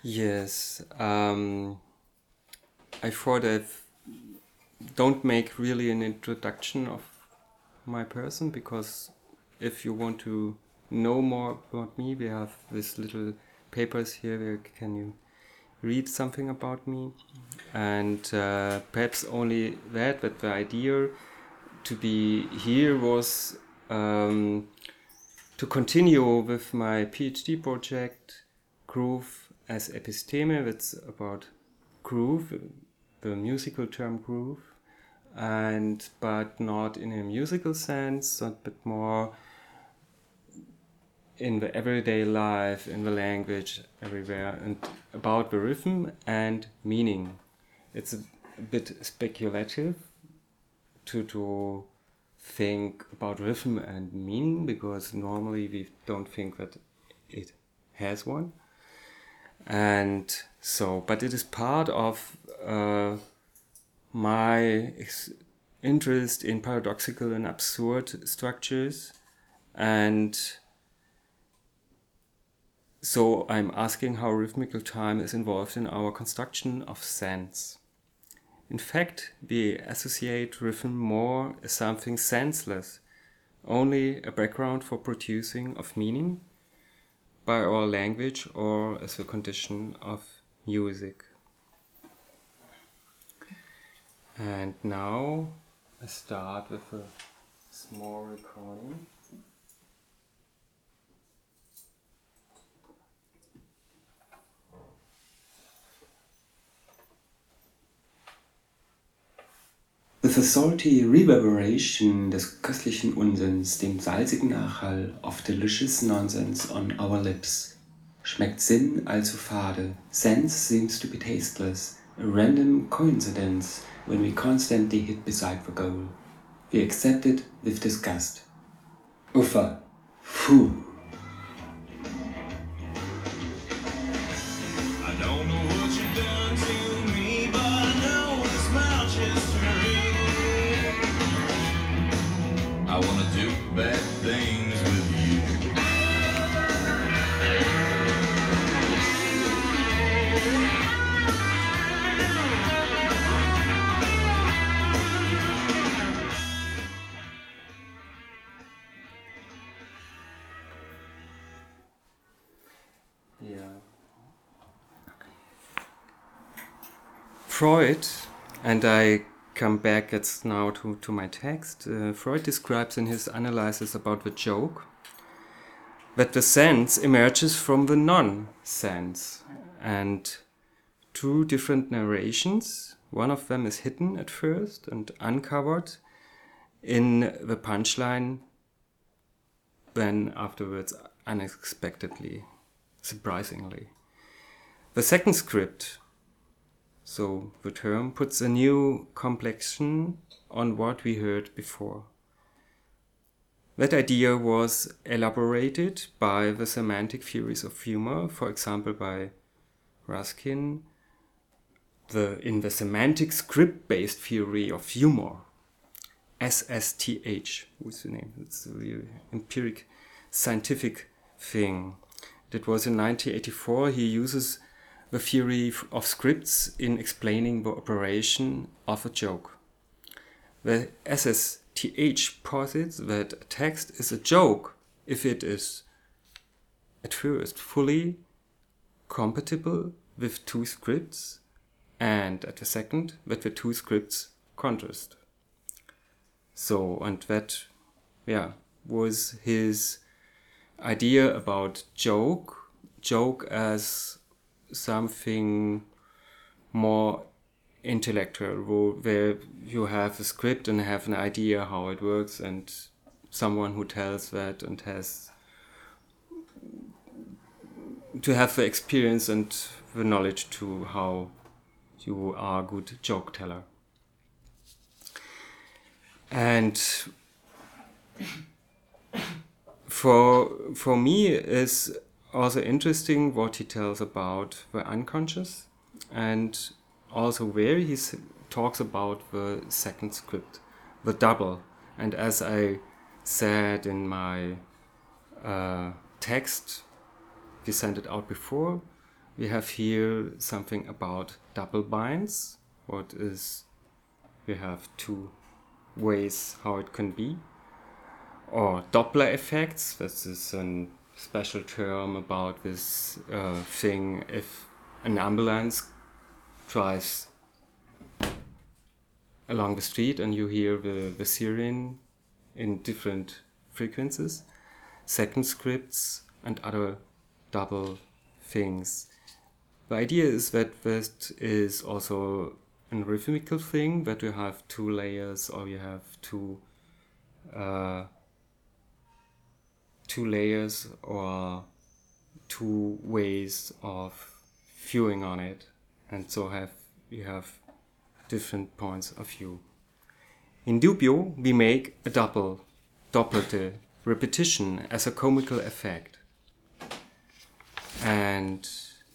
Yes, I thought I don't make really an introduction of my person, because if you want to know more about me, we have these little papers here where can you read something about me, and perhaps only that. But the idea to be here was to continue with my PhD project, Groove as Episteme. It's about groove, the musical term groove, and but not in a musical sense, but more in the everyday life, in the language, everywhere, and about the rhythm and meaning. It's a bit speculative to think about rhythm and meaning, because normally we don't think that it has one. And so, but it is part of my interest in paradoxical and absurd structures. And so I'm asking how rhythmical time is involved in our construction of sense. In fact, we associate rhythm more as something senseless, only a background for producing of meaning by our language, or as a condition of music. And now I start with a small recording. With a salty reverberation des köstlichen Unsinns, dem salzigen Nachhall of delicious nonsense on our lips, schmeckt Sinn allzu fade, sense seems to be tasteless, a random coincidence when we constantly hit beside the goal. We accept it with disgust. Uffa, phew. I wanna do bad things with you. Yeah. Freud, and I come back now to my text. Freud describes in his analysis about the joke that the sense emerges from the non-sense, and two different narrations. One of them is hidden at first and uncovered in the punchline, then afterwards unexpectedly, surprisingly. The second script, so the term, puts a new complexion on what we heard before. That idea was elaborated by the semantic theories of humor, for example by Ruskin, in the semantic script-based theory of humor, SSTH, what's the name? It's the empiric scientific thing. That was in 1984. He uses the theory of scripts in explaining the operation of a joke. The SSTH posits that a text is a joke if it is at first fully compatible with two scripts, and at the second that the two scripts contrast. So, and that, was his idea about joke as something more intellectual, where you have a script and have an idea how it works, and someone who tells that and has to have the experience and the knowledge to how you are a good joke teller. And for me is also interesting what he tells about the unconscious, and also where he talks about the second script, the double. And as I said in my text, we sent it out before, We have here something about double binds. We have two ways how it can be. Or Doppler effects. This is a special term about this thing if an ambulance drives along the street and you hear the siren in different frequencies. Second scripts and other double things. The idea is that this is also a rhythmical thing, that you have two layers or you have two layers or two ways of viewing on it, and so you have different points of view. In Dubio, we make a doppelte repetition as a comical effect. And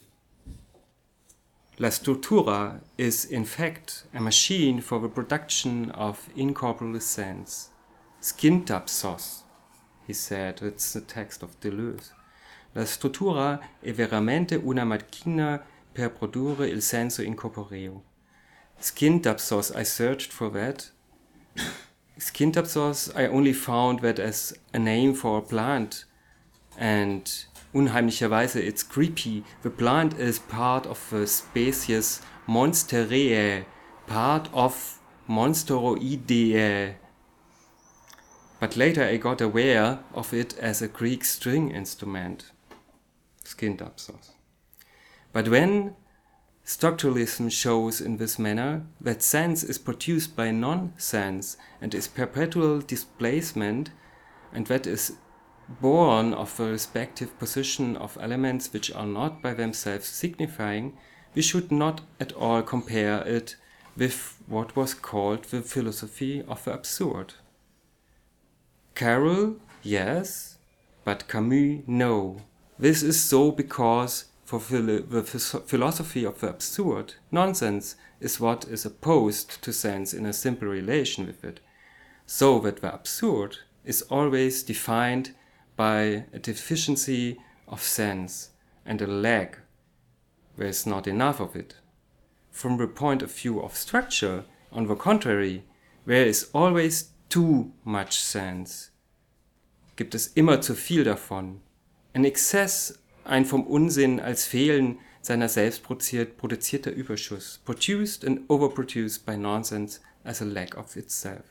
La Struttura is in fact a machine for the production of incorporeal sense. Skintapsos, he said, it's the text of Deleuze. La struttura è veramente una macchina per produrre il senso incorporeo. Skintapsos, I searched for that. Skintapsos, I only found that as a name for a plant, and unheimlicherweise it's creepy. The plant is part of the species Monsterae, part of Monsteroideae. But later I got aware of it as a Greek string instrument, Skintapsos. But when structuralism shows in this manner that sense is produced by non-sense and is perpetual displacement, and that is born of the respective position of elements which are not by themselves signifying, we should not at all compare it with what was called the philosophy of the absurd. Carroll, yes, but Camus, no. This is so because for the philosophy of the absurd, nonsense is what is opposed to sense in a simple relation with it, so that the absurd is always defined by a deficiency of sense and a lack where is not enough of it. From the point of view of structure, on the contrary, where is always too much sense, gibt es immer zu viel davon. Ein Exzess, ein vom Unsinn als Fehlen seiner selbst produzierter Überschuss, produced and overproduced by nonsense as a lack of itself.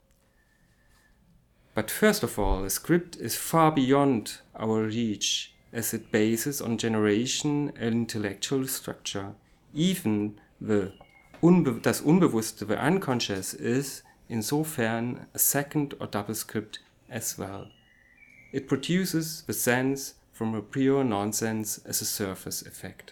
But first of all, the script is far beyond our reach, as it bases on generation and intellectual structure. Even das Unbewusste, the unconscious, is insofern a second or double script as well. It produces the sense from a pure nonsense as a surface effect.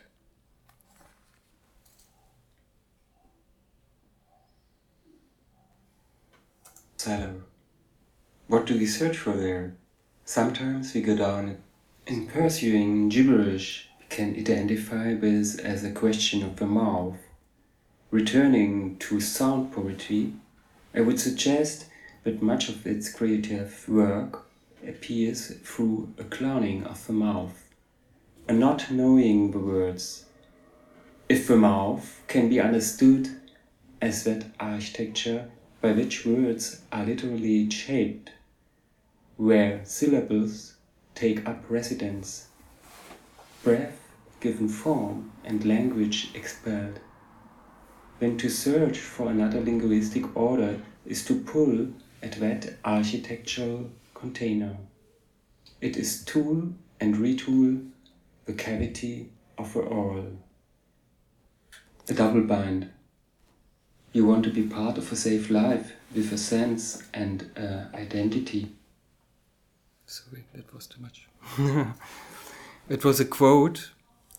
Silo. What do we search for there? Sometimes we go down in pursuing gibberish we can identify this as a question of the mouth. Returning to sound poetry, I would suggest that much of its creative work appears through a clowning of the mouth, a not knowing the words. If the mouth can be understood as that architecture by which words are literally shaped, where syllables take up residence, breath given form and language expelled, then to search for another linguistic order is to pull at that architectural container. It is tool and retool the cavity of the oral. A double bind. You want to be part of a safe life with a sense and identity. Sorry, that was too much. It was a quote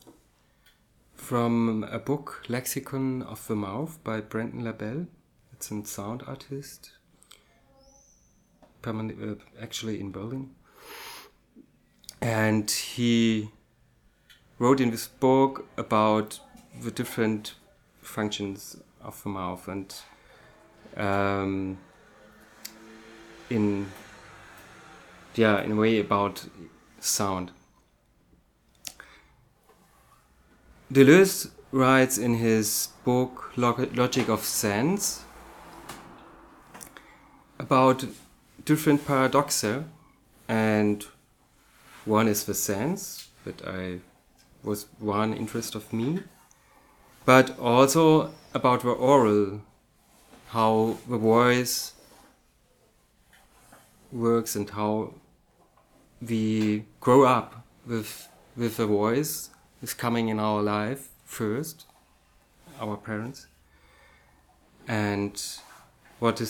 from a book, Lexicon of the Mouth, by Brenton LaBelle. It's a sound artist, actually in Berlin. And he wrote in this book about the different functions of the mouth and in a way about sound. Deleuze writes in his book Logic of Sense about different paradoxa, and one is the sense, that was one interest of me, but also about the oral, how the voice works and how we grow up with the voice is coming in our life first, our parents, and what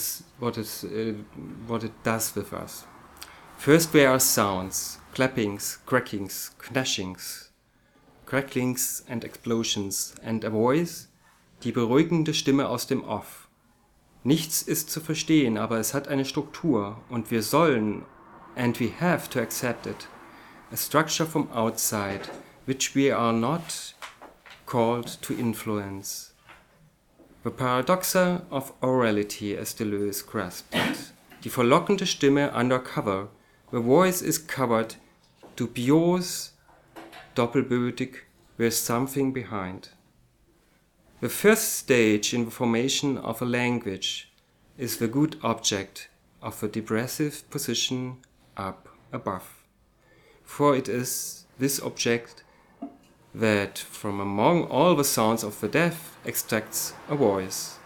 it does with us. First there are sounds, clappings, crackings, knashings, cracklings and explosions, and a voice, die beruhigende Stimme aus dem Off. Nichts ist zu verstehen, aber es hat eine Struktur und wir sollen, and we have to accept it, a structure from outside, which we are not called to influence. The paradoxa of orality, as Deleuze grasped it. Die verlockende Stimme undercover. The voice is covered, dubious, doppelbödig, there's something behind. The first stage in the formation of a language is the good object of the depressive position up above. For it is this object that from among all the sounds of the deaf extracts a voice.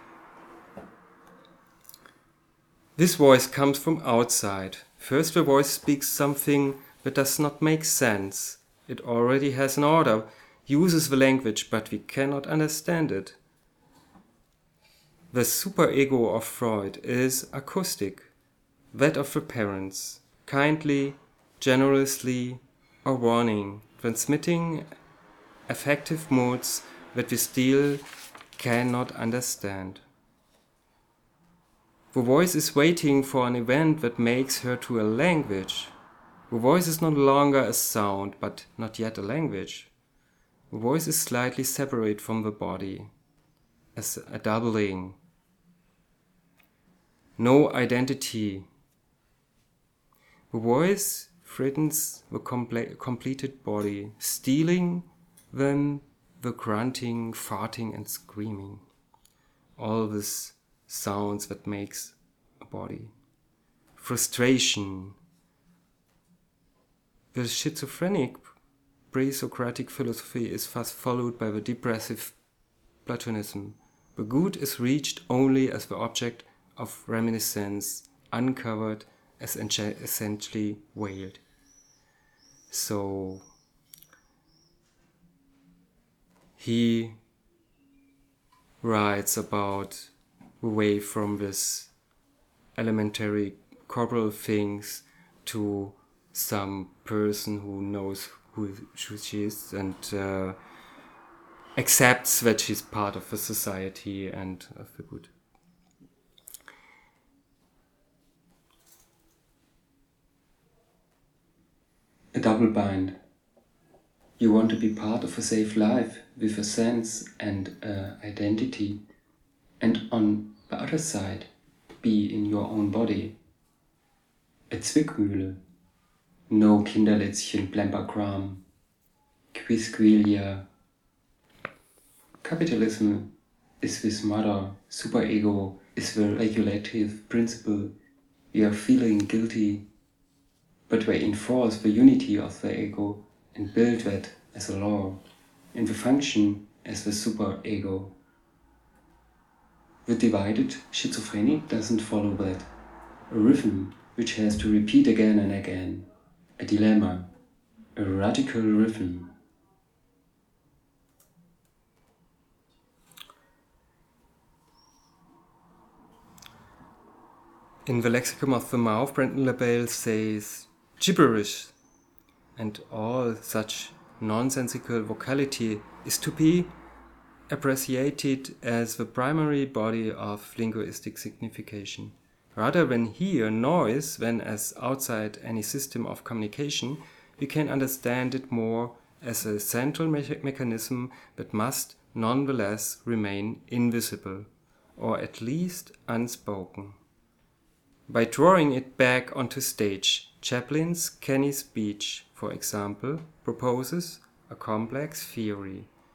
This voice comes from outside. First the voice speaks something that does not make sense. It already has an order, uses the language, but we cannot understand it. The superego of Freud is acoustic, that of the parents, kindly, generously, or warning, transmitting affective moods that we still cannot understand. The voice is waiting for an event that makes her to a language. The voice is no longer a sound, but not yet a language. The voice is slightly separate from the body, as a doubling. No identity. The voice threatens the completed body, stealing then the grunting, farting and screaming. All these sounds that makes a body. Frustration. The schizophrenic pre-Socratic philosophy is thus followed by the depressive Platonism. The good is reached only as the object of reminiscence, uncovered as essentially veiled. So he writes about the way from this elementary corporal things to some person who knows who she is and accepts that she's part of the society and of the good. A double bind. You want to be part of a safe life with a sense and identity, and on the other side, be in your own body. A Zwickmühle. No Kinderlätzchen, Plemperkram, Quisquelia. Capitalism is this mother, superego is the regulative principle. We are feeling guilty, but we enforce the unity of the ego and build that as a law, and the function as the superego. The divided schizophrenic doesn't follow that. A rhythm which has to repeat again and again. A dilemma. A radical rhythm. In the Lexicon of the Mouth, Brenton LaBelle says, gibberish and all such nonsensical vocality is to be appreciated as the primary body of linguistic signification. Rather than hear noise when as outside any system of communication, we can understand it more as a central mechanism that must nonetheless remain invisible, or at least unspoken. By drawing it back onto stage, Chaplin's canny speech, for example, proposes a complex theory.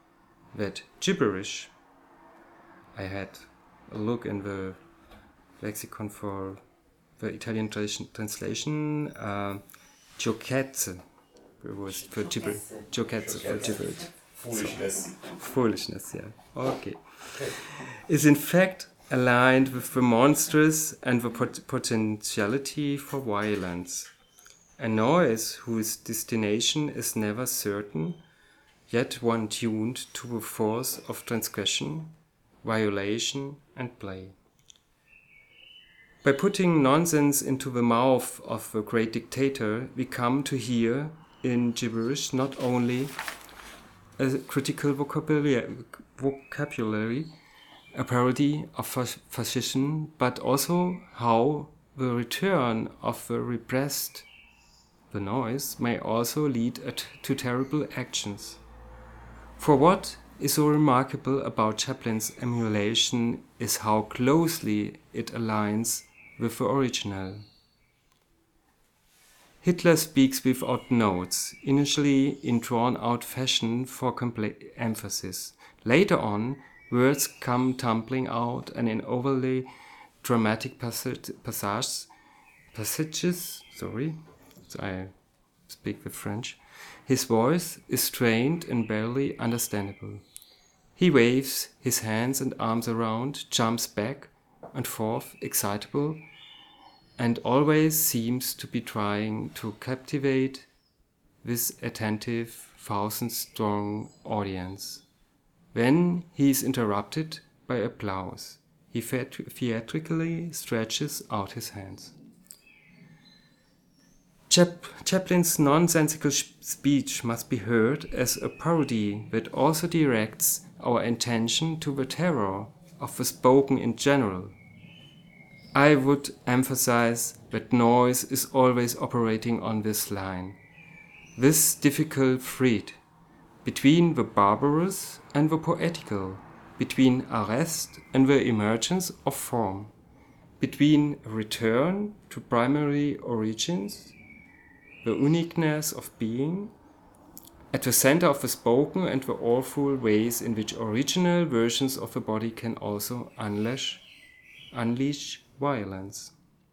that gibberish, I had a look in the lexicon for the Italian translation, giochezze, was for gibberish. Giochezze for gibberish. Foolishness. Foolishness, yeah. Okay. Is in fact aligned with the monstrous and the potentiality for violence. A noise whose destination is never certain, yet one tuned to the force of transgression, violation, and play. By putting nonsense into the mouth of the great dictator, we come to hear in gibberish not only a critical vocabulary, a parody of fascism, but also how the return of the repressed, the noise, may also lead to terrible actions. For what is so remarkable about Chaplin's emulation is how closely it aligns with the original. Hitler speaks without notes, initially in drawn-out fashion for complete emphasis. Later on, words come tumbling out and in overly dramatic passages, I speak with French, his voice is strained and barely understandable. He waves his hands and arms around, jumps back and forth, excitable, and always seems to be trying to captivate this attentive, thousand-strong audience. When he is interrupted by applause, he theatrically stretches out his hands. Chaplin's nonsensical speech must be heard as a parody that also directs our attention to the terror of the spoken in general. I would emphasize that noise is always operating on this line, this difficult thread between the barbarous and the poetical, between arrest and the emergence of form, between a return to primary origins, the uniqueness of being, at the center of the spoken and the awful ways in which original versions of the body can also unleash violence.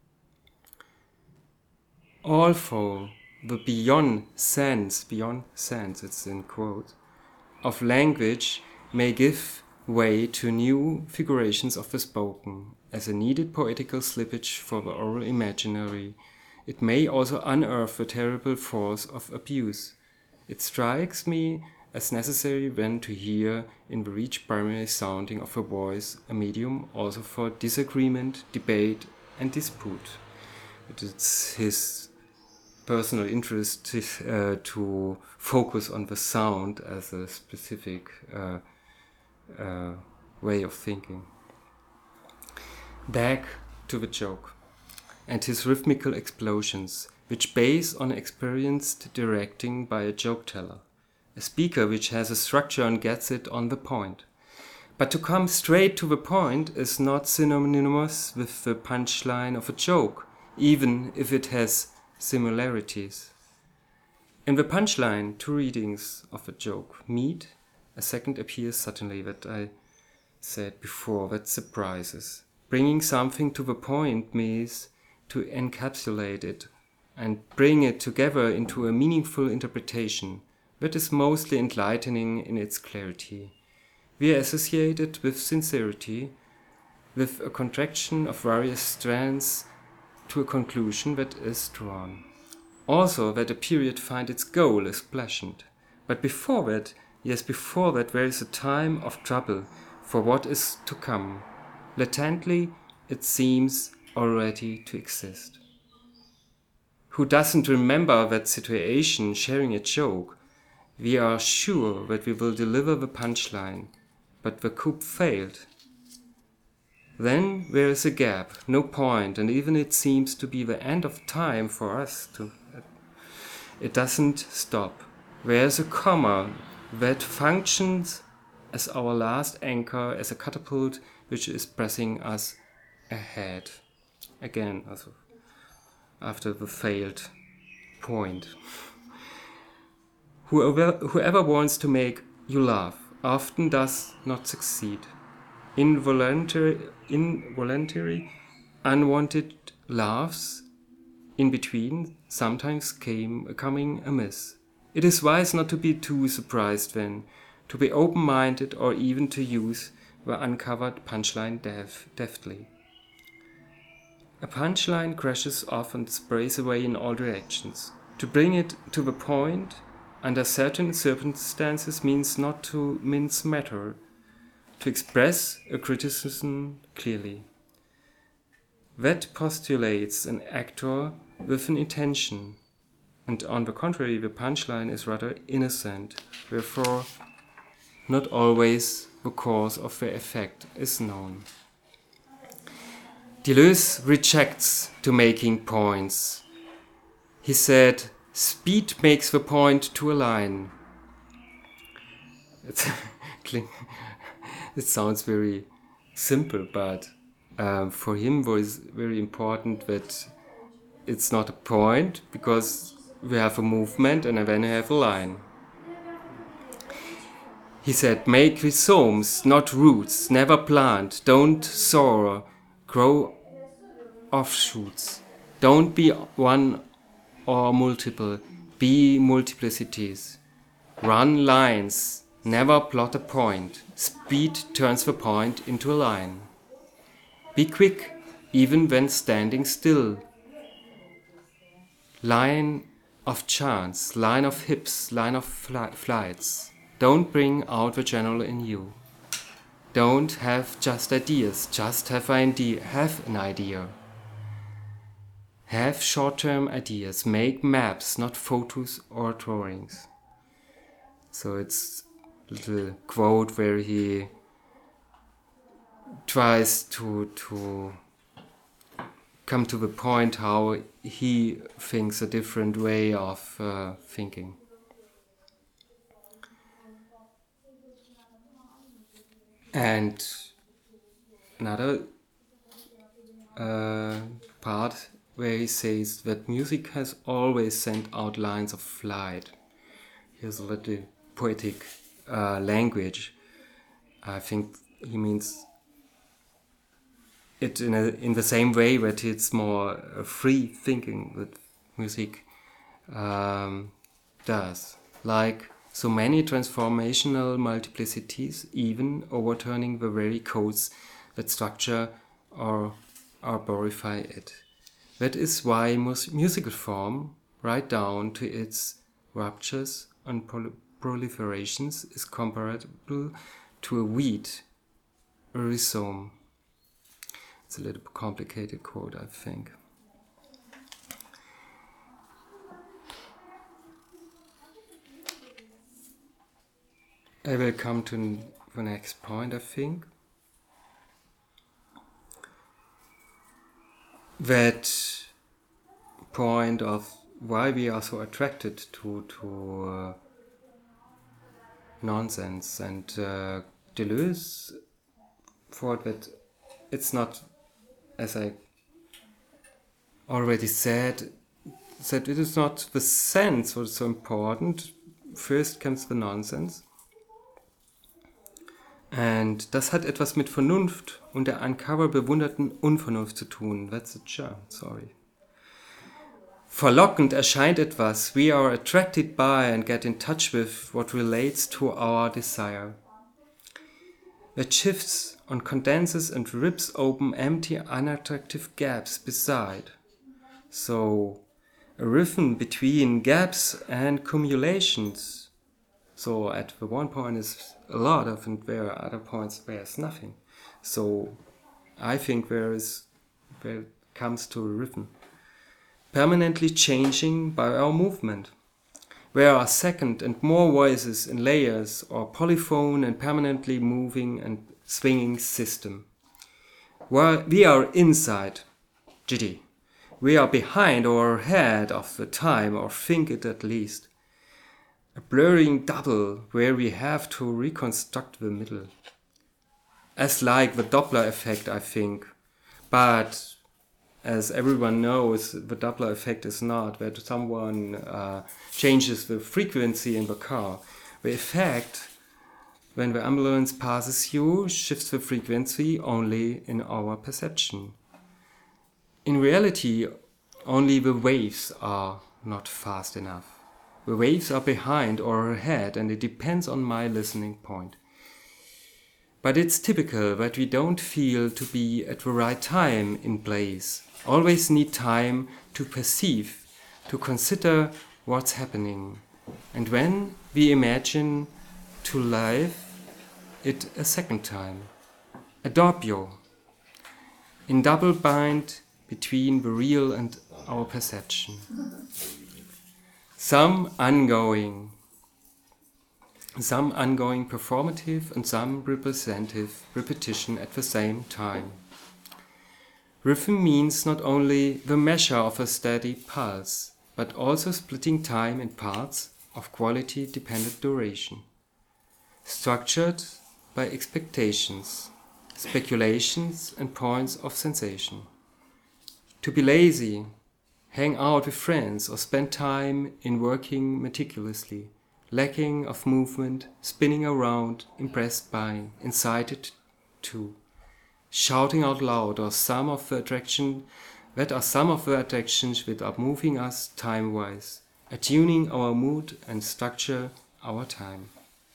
Although the beyond sense, it's in quote, of language may give way to new figurations of the spoken, as a needed poetical slippage for the oral imaginary, it may also unearth the terrible force of abuse. It strikes me as necessary then to hear in the rich primary sounding of a voice a medium also for disagreement, debate, and dispute. It's his personal interest to focus on the sound as a specific way of thinking. Back to the joke and his rhythmical explosions, which base on experienced directing by a joke teller, a speaker which has a structure and gets it on the point. But to come straight to the point is not synonymous with the punchline of a joke, even if it has similarities. In the punchline, two readings of a joke meet, a second appears suddenly that I said before, that surprises. Bringing something to the point means to encapsulate it and bring it together into a meaningful interpretation that is mostly enlightening in its clarity. We are associated with sincerity, with a contraction of various strands to a conclusion that is drawn. Also that a period find its goal is pleasant. But before that, there is a time of trouble for what is to come. Latently, it seems already to exist. Who doesn't remember that situation sharing a joke? We are sure that we will deliver the punchline, but the coup failed. Then there is a gap, no point, and even it seems to be the end of time for us to... It doesn't stop. There is a comma that functions as our last anchor, as a catapult which is pressing us ahead. Again, also after the failed point. Whoever wants to make you laugh often does not succeed. Involuntary, unwanted laughs in between sometimes coming amiss. It is wise not to be too surprised then, to be open-minded or even to use the uncovered punchline deftly. A punchline crashes off and sprays away in all directions. To bring it to the point under certain circumstances means not to mince matter, to express a criticism clearly. That postulates an actor with an intention, and on the contrary, the punchline is rather innocent, therefore not always the cause of the effect is known. Deleuze rejects to making points. He said, speed makes the point to a line. It sounds very simple, but for him it was very important that it's not a point, because we have a movement and then we have a line. He said, make rhizomes, not roots, never plant, don't soar, grow offshoots. Don't be one or multiple, be multiplicities. Run lines, never plot a point. Speed turns the point into a line. Be quick, even when standing still. Line of chance, line of hips, line of flights. Don't bring out the general in you. Don't have just ideas, just have an idea. Have short-term ideas, make maps, not photos or drawings. So it's a little quote where he tries to come to the point how he thinks a different way of thinking. And another part where he says that music has always sent out lines of flight. Here's a little poetic language. I think he means it in the same way that it's more free thinking that music does. Like so many transformational multiplicities, even overturning the very codes that structure or arborify it. That is why musical form, right down to its ruptures and proliferations, is comparable to a weed, a rhizome. It's a little complicated quote, I think. I will come to the next point, I think. That point of why we are so attracted to nonsense, and Deleuze thought that it's not, as I already said, that it is not the sense what is so important. First comes the nonsense. And das hat etwas mit Vernunft und der Uncover bewunderten Unvernunft zu tun. That's a German, sorry. Verlockend erscheint etwas we are attracted by and get in touch with what relates to our desire. It shifts and condenses and rips open empty, unattractive gaps beside. So, a rhythm between gaps and cumulations. So at the one point is a lot of, and there are other points where there's nothing. So I think where it comes to a rhythm, permanently changing by our movement. There are second and more voices in layers or polyphone and permanently moving and swinging system. While we are inside, Giddy. We are behind or ahead of the time, or think it at least. A blurring double where we have to reconstruct the middle. As like the Doppler effect, I think. But as everyone knows, the Doppler effect is not that someone changes the frequency in the car. The effect when the ambulance passes you, shifts the frequency only in our perception. In reality, only the waves are not fast enough. The waves are behind or ahead, and it depends on my listening point. But it's typical that we don't feel to be at the right time in place. Always need time to perceive, to consider what's happening. And when we imagine to live it a second time, a doppio, in double bind between the real and our perception. Some ongoing performative and some representative repetition at the same time. Rhythm means not only the measure of a steady pulse, but also splitting time in parts of quality-dependent duration, structured by expectations, speculations and points of sensation. To be lazy, hang out with friends or spend time in working meticulously, lacking of movement, spinning around, impressed by, incited to, shouting out loud are some of the attractions that are moving us time-wise, attuning our mood and structure our time.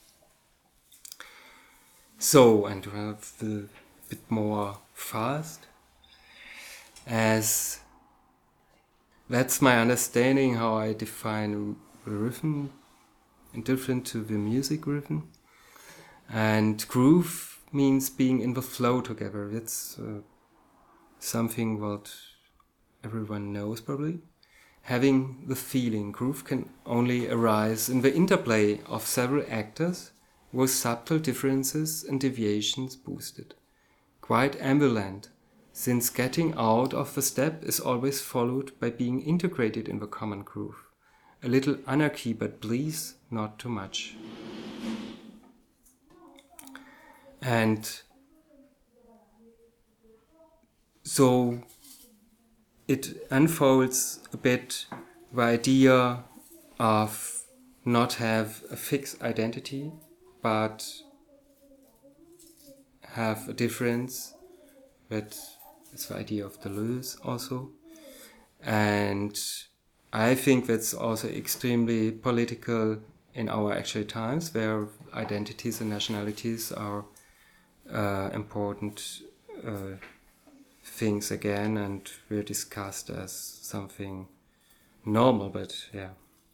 So, and to have a bit more fast, as that's my understanding how I define rhythm, indifferent to the music rhythm. And groove means being in the flow together. That's something what everyone knows probably. Having the feeling. Groove can only arise in the interplay of several actors with subtle differences and deviations boosted. Quite ambivalent, since getting out of the step is always followed by being integrated in the common groove. A little anarchy, but please not too much. And so it unfolds a bit the idea of not have a fixed identity, but have a difference. That is the idea of Deleuze also. And I think that's also extremely political in our actual times, where identities and nationalities are important things again, and we're discussed as something normal, but yeah.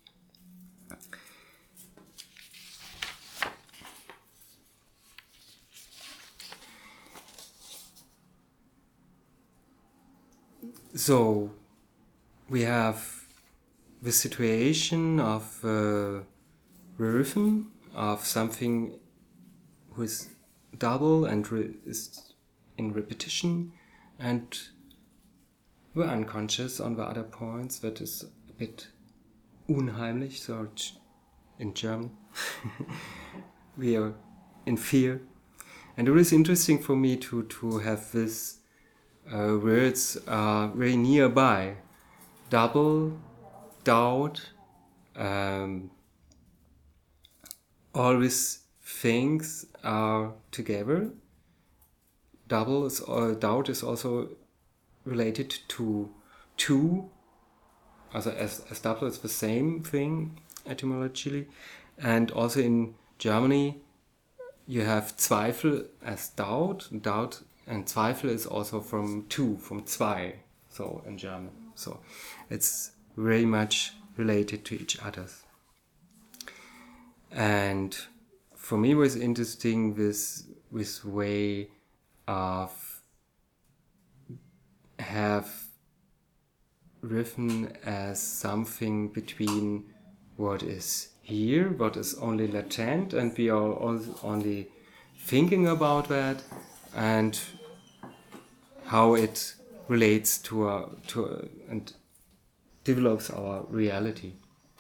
So we have the situation of rhythm, of something who is double and is in repetition, and we're unconscious on the other points. That is a bit unheimlich, so in German. We are in fear. And it is interesting for me to have this words very nearby. Double, doubt, all these things are together. Doubt is also related to two, also as double is the same thing etymologically, and also in Germany you have Zweifel as doubt and Zweifel is also from two, from zwei, so in German. So it's very much related to each other. And for me it was interesting this way of have rhythm as something between what is here, what is only latent, and we are only thinking about that, and how it relates to and develops our reality.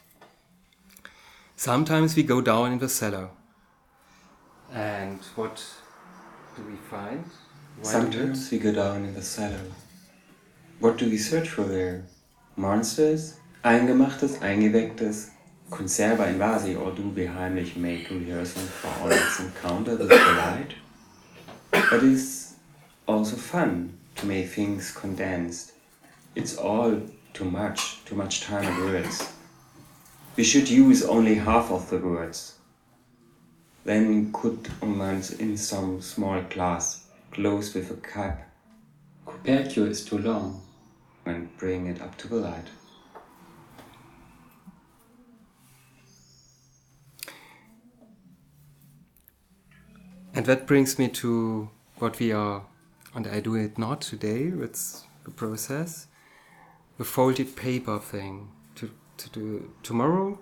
Sometimes we go down in the cellar, and what do we find? Sometimes we go down in the cellar. What do we search for there? Monsters? Eingemachtes, Eingewecktes, conserva invasi or do we heimlich make rehearsal for our next encounter with the light. But it's also fun to make things condensed. It's all too much time and words. We should use only half of the words. Then could in some small class, close with a cap. Copercule is too long, and bring it up to the light. And that brings me to what we are, and I do it not today, it's the process, the folded paper thing. To do tomorrow,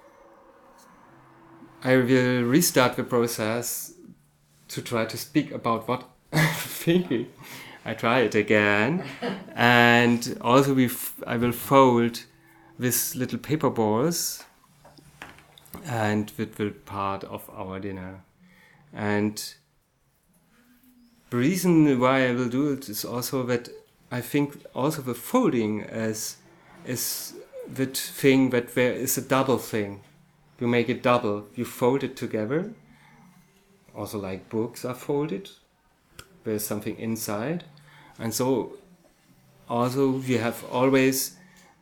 I will restart the process to try to speak about what I'm thinking. I try it again, and also I will fold these little paper balls, and it will be part of our dinner. And the reason why I will do it is also that I think also the folding is that thing that there is a double thing. You make it double, you fold it together. Also like books are folded, there's something inside. And so also we have always,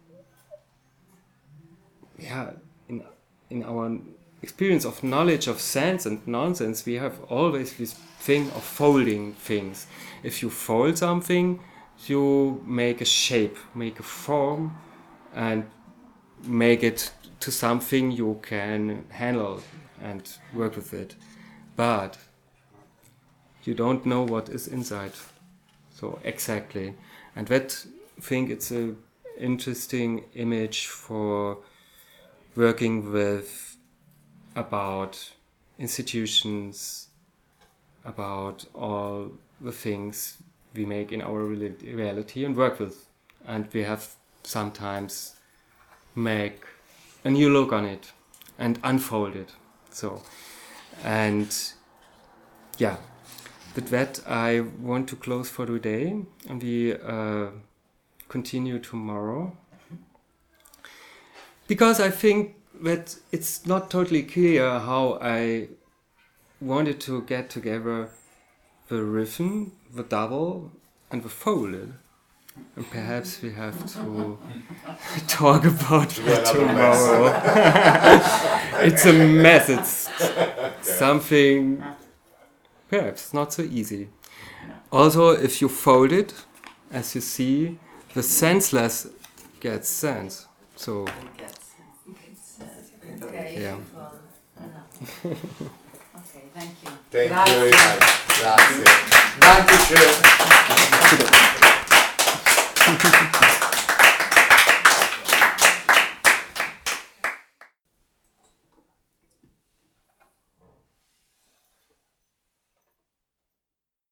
in our experience of knowledge of sense and nonsense, we have always this thing of folding things. If you fold something, you make a shape, make a form, and make it to something you can handle and work with it. But you don't know what is inside. So exactly. And that I think it's an interesting image for working with about institutions, about all the things we make in our reality and work with. And we have sometimes make a new look on it and unfold it. So, and yeah, with that I want to close for today, and we continue tomorrow, because I think that it's not totally clear how I wanted to get together the rhythm, the double and the folded. And perhaps we have to talk about that tomorrow. It's a mess, it's something perhaps not so easy. Also, if you fold it, as you see, the senseless gets sense. So, yeah. Okay, thank you. Thank you very much. Grazie. Dankeschön.